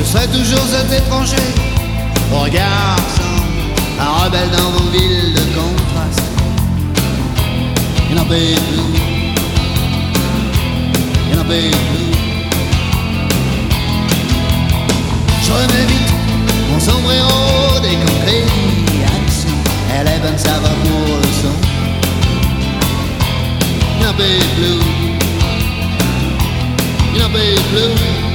serait toujours cet étranger au regard sombre, un rebelle dans vos villes de contraste. Il n'en paye plus, il n'en paye plus. Je remets vite mon sombrero décancré à dessous. Elle est bonne, ça va pour le son. Il n'en paye plus, il n'en paye plus.